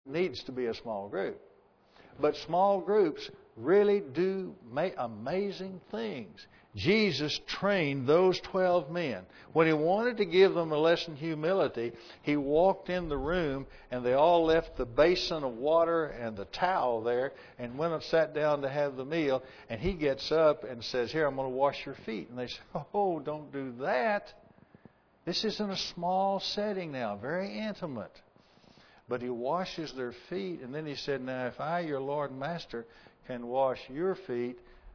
needs to be a small group. But small groups really do make amazing things. Jesus trained those 12 men. When He wanted to give them a lesson in humility, He walked in the room and they all left the basin of water and the towel there and went and sat down to have the meal. And He gets up and says, "Here, I'm going to wash your feet." And they say, "Oh, don't do that. This is in a small setting now, very intimate." But He washes their feet, and then He said, "Now, if I, your Lord and Master, can wash your feet,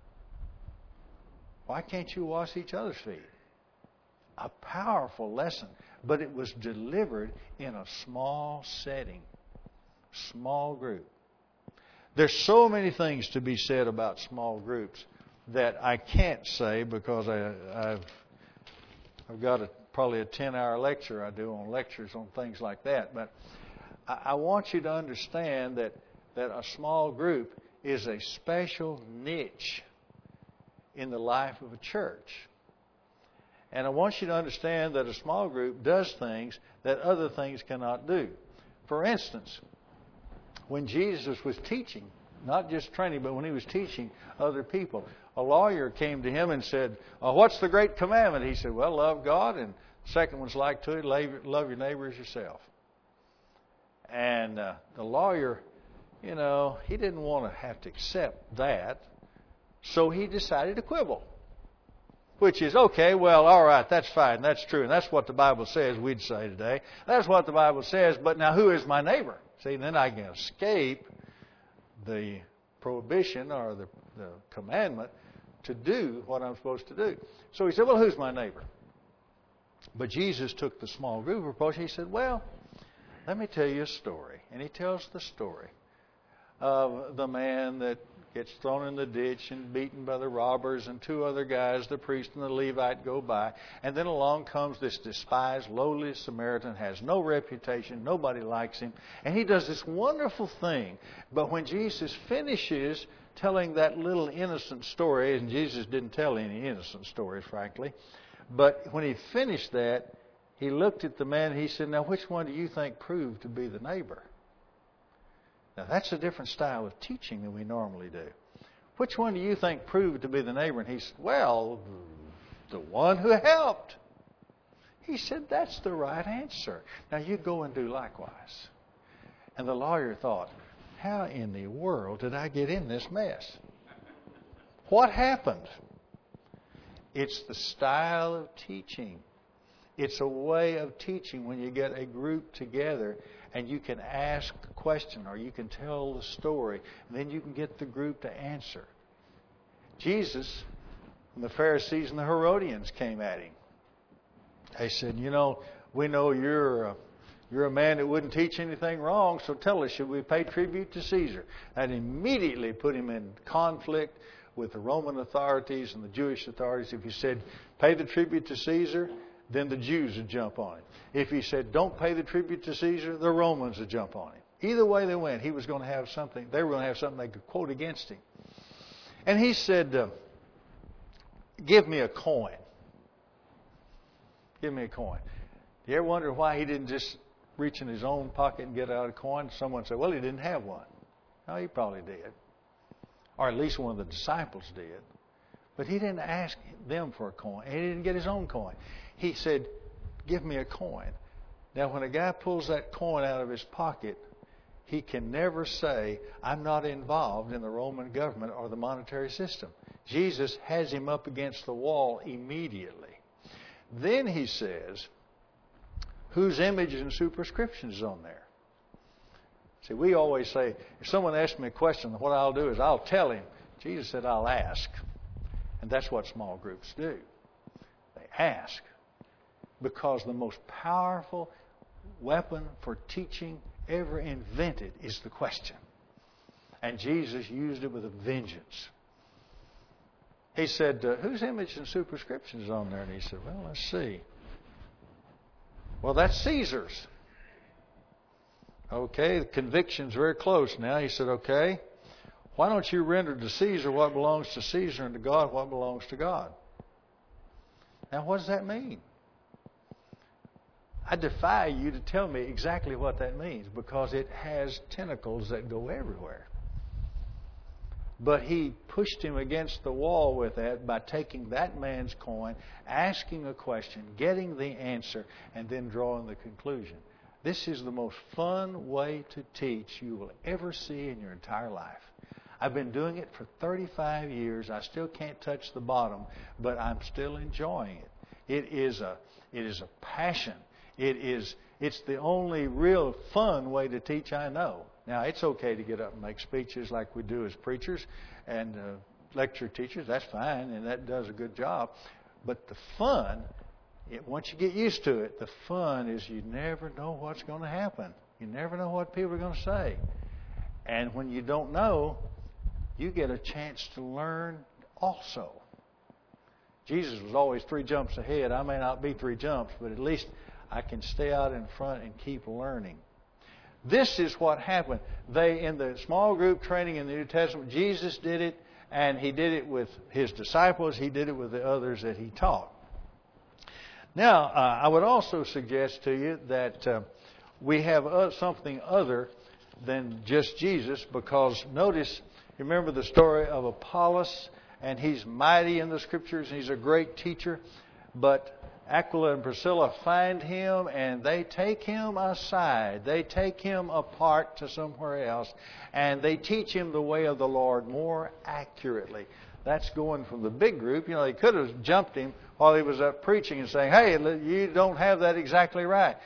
why can't you wash each other's feet?" A powerful lesson, but it was delivered in a small setting, small group. There's so many things to be said about small groups that I can't say because I've got probably a 10-hour lecture I do on lectures on things like that. But I want you to understand that a small group is a special niche in the life of a church. And I want you to understand that a small group does things that other things cannot do. For instance, when Jesus was teaching, not just training, but when He was teaching other people, a lawyer came to Him and said, "What's the great commandment?" He said, "Well, love God, and the second one's like to it, love your neighbor as yourself." And the lawyer, he didn't want to have to accept that. So he decided to quibble. Which is, okay, well, all right, that's fine, that's true. And that's what the Bible says, we'd say today. That's what the Bible says, but now who is my neighbor? See, then I can escape the prohibition or the commandment to do what I'm supposed to do. So he said, well, who's my neighbor? But Jesus took the small group approach. He said, well, let me tell you a story. And He tells the story of the man that gets thrown in the ditch and beaten by the robbers, and two other guys, the priest and the Levite, go by. And then along comes this despised, lowly Samaritan, has no reputation, nobody likes him, and he does this wonderful thing. But when Jesus finishes telling that little innocent story, and Jesus didn't tell any innocent stories, frankly, but when He finished that, He looked at the man and He said, now which one do you think proved to be the neighbor? Now that's a different style of teaching than we normally do. Which one do you think proved to be the neighbor? And he said, well, the one who helped. He said, that's the right answer. Now you go and do likewise. And the lawyer thought, how in the world did I get in this mess? What happened? It's the style of teaching. It's a way of teaching when you get a group together and you can ask a question or you can tell the story, and then you can get the group to answer. Jesus and the Pharisees and the Herodians came at Him. They said, we know you're a man that wouldn't teach anything wrong, so tell us, should we pay tribute to Caesar? That immediately put Him in conflict with the Roman authorities and the Jewish authorities. If He said, pay the tribute to Caesar, then the Jews would jump on Him. If He said, don't pay the tribute to Caesar, the Romans would jump on Him. Either way they went, He was going to have something. They were going to have something they could quote against Him. And He said, give me a coin. Give me a coin. Do you ever wonder why He didn't just reach in His own pocket and get out a coin? Someone said, well, He didn't have one. No, He probably did. Or at least one of the disciples did. But He didn't ask them for a coin. He didn't get His own coin. He said, give me a coin. Now, when a guy pulls that coin out of his pocket, he can never say, I'm not involved in the Roman government or the monetary system. Jesus has him up against the wall immediately. Then He says, whose image and superscription is on there? See, we always say, if someone asks me a question, what I'll do is I'll tell him. Jesus said, I'll ask. And that's what small groups do. They ask. Because the most powerful weapon for teaching ever invented is the question. And Jesus used it with a vengeance. He said, whose image and superscription is on there? And He said, well, let's see. Well, that's Caesar's. Okay, the conviction's very close now. He said, okay, why don't you render to Caesar what belongs to Caesar and to God what belongs to God? Now, what does that mean? I defy you to tell me exactly what that means, because it has tentacles that go everywhere. But he pushed him against the wall with that by taking that man's coin, asking a question, getting the answer, and then drawing the conclusion. This is the most fun way to teach you will ever see in your entire life. I've been doing it for 35 years. I still can't touch the bottom, but I'm still enjoying it. It is a passion. It's the only real fun way to teach I know. Now, it's okay to get up and make speeches like we do as preachers and lecture teachers. That's fine, and that does a good job. But the fun, once you get used to it, the fun is you never know what's going to happen. You never know what people are going to say. And when you don't know, you get a chance to learn also. Jesus was always 3 jumps ahead. I may not be 3 jumps, but at least I can stay out in front and keep learning. This is what happened. In the small group training in the New Testament, Jesus did it, and He did it with His disciples. He did it with the others that He taught. Now, I would also suggest to you that we have something other than just Jesus, because notice, remember the story of Apollos, and he's mighty in the Scriptures, and he's a great teacher, but Aquila and Priscilla find him, and they take him aside. They take him apart to somewhere else, and they teach him the way of the Lord more accurately. That's going from the big group. They could have jumped him while he was up preaching and saying, hey, you don't have that exactly right.